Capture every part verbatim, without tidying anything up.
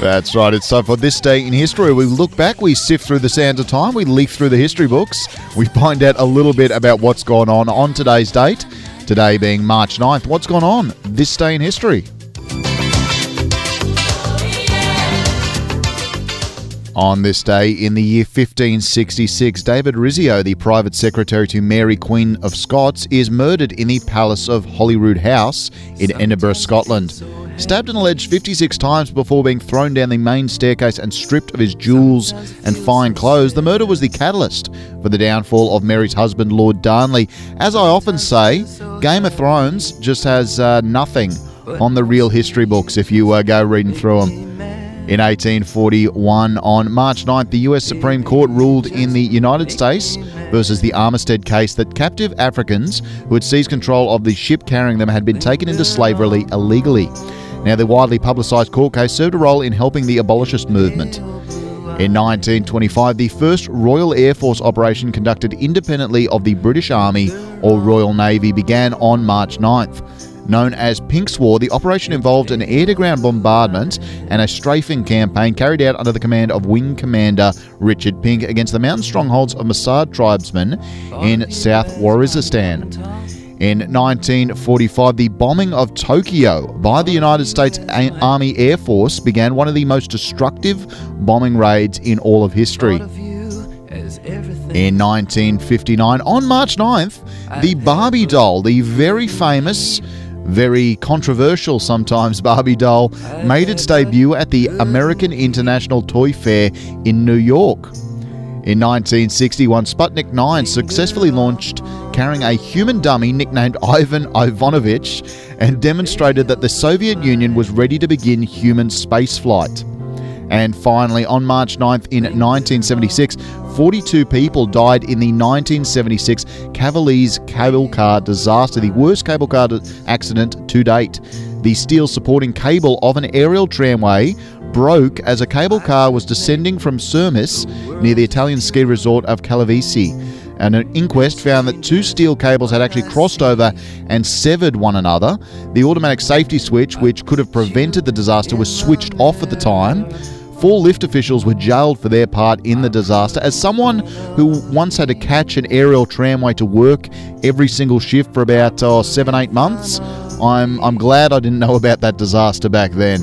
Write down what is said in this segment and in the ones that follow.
That's right. It's time for This Day in History. We look back, we sift through the sands of time, we leaf through the history books, we find out a little bit about what's gone on on today's date. Today being March ninth. What's gone on this day in history? On this day, in the year fifteen sixty-six, David Rizzio, the private secretary to Mary, Queen of Scots, is murdered in the Palace of Holyrood House in Edinburgh, Scotland. Stabbed and alleged fifty-six times before being thrown down the main staircase and stripped of his jewels and fine clothes, the murder was the catalyst for the downfall of Mary's husband, Lord Darnley. As I often say, Game of Thrones just has uh, nothing on the real history books if you uh, go reading through them. In eighteen forty-one, on March ninth, the U S Supreme Court ruled in the United States versus the Armistead case that captive Africans who had seized control of the ship carrying them had been taken into slavery illegally. Now, the widely publicised court case served a role in helping the abolitionist movement. In nineteen twenty-five, the first Royal Air Force operation conducted independently of the British Army or Royal Navy began on March ninth. Known as Pink's War, the operation involved an air-to-ground bombardment and a strafing campaign carried out under the command of Wing Commander Richard Pink against the mountain strongholds of Masad tribesmen in South Waziristan. In nineteen forty-five, the bombing of Tokyo by the United States Army Air Force began one of the most destructive bombing raids in all of history. In nineteen fifty-nine, on March ninth, the Barbie doll, the very famous, very controversial sometimes Barbie doll, made its debut at the American International Toy Fair in New York. In nineteen sixty-one, Sputnik nine successfully launched carrying a human dummy nicknamed Ivan Ivanovich and demonstrated that the Soviet Union was ready to begin human spaceflight. And finally, on March ninth in nineteen seventy-six, forty-two people died in the nineteen seventy-six Cavaliers cable car disaster, the worst cable car accident to date. The steel supporting cable of an aerial tramway broke as a cable car was descending from Surmis near the Italian ski resort of Calavisi. And an inquest found that two steel cables had actually crossed over and severed one another. The automatic safety switch, which could have prevented the disaster, was switched off at the time. Four lift officials were jailed for their part in the disaster. As someone who once had to catch an aerial tramway to work every single shift for about oh, seven, eight months, I'm I'm glad I didn't know about that disaster back then.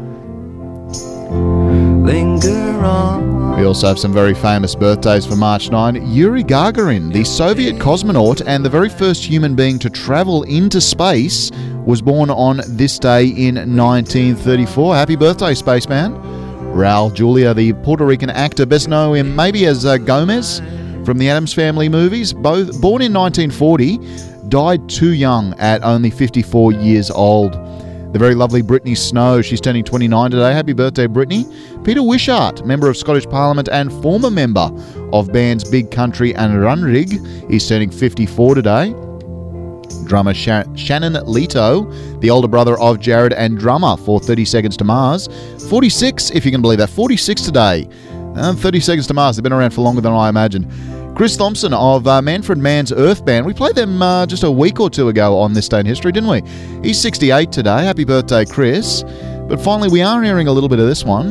Linger on. We also have some very famous birthdays for March ninth. Yuri Gagarin, the Soviet cosmonaut and the very first human being to travel into space, was born on this day in nineteen thirty-four. Happy birthday, spaceman. Raul Julia, the Puerto Rican actor, best known him maybe as uh, Gomez from the Addams Family movies, both born in nineteen forty, died too young at only fifty-four years old. The very lovely Brittany Snow, she's turning twenty-nine today. Happy birthday, Brittany. Peter Wishart, member of Scottish Parliament and former member of bands Big Country and Runrig, he's turning fifty-four today. Drummer Sha- Shannon Leto, the older brother of Jared and drummer for thirty seconds to Mars. forty-six, if you can believe that. forty-six today. Uh, thirty seconds to Mars. They've been around for longer than I imagined. Chris Thompson of uh, Manfred Mann's Earth Band. We played them uh, just a week or two ago on This Day in History, didn't we? He's sixty-eight today. Happy birthday, Chris. But finally, we are hearing a little bit of this one.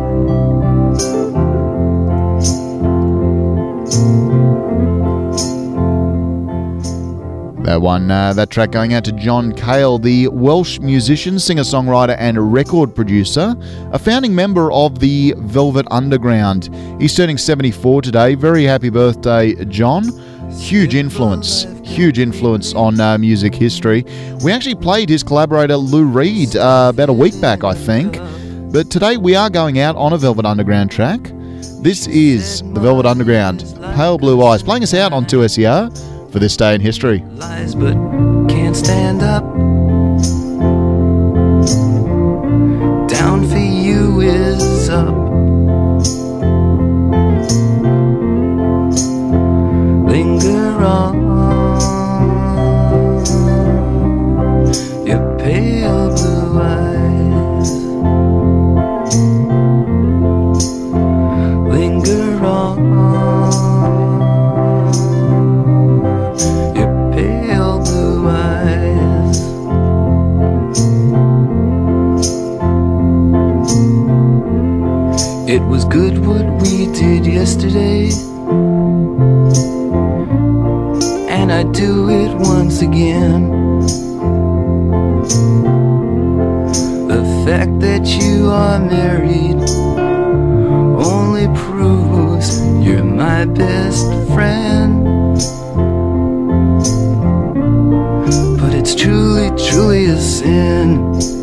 That one, uh, that track going out to John Cale, the Welsh musician, singer-songwriter and record producer, a founding member of the Velvet Underground. He's turning seventy-four today. Very happy birthday, John. Huge influence, huge influence on uh, music history. We actually played his collaborator Lou Reed uh, about a week back, I think. But today we are going out on a Velvet Underground track. This is the Velvet Underground, Pale Blue Eyes, playing us out on two S E R. For This Day in History. Lies but can't stand up. Down for you is up. Linger on. Your pale blue eyes. Linger on. Pale blue eyes. do it once again. The fact that you are married only proves you're my best friend. But it's truly, truly a sin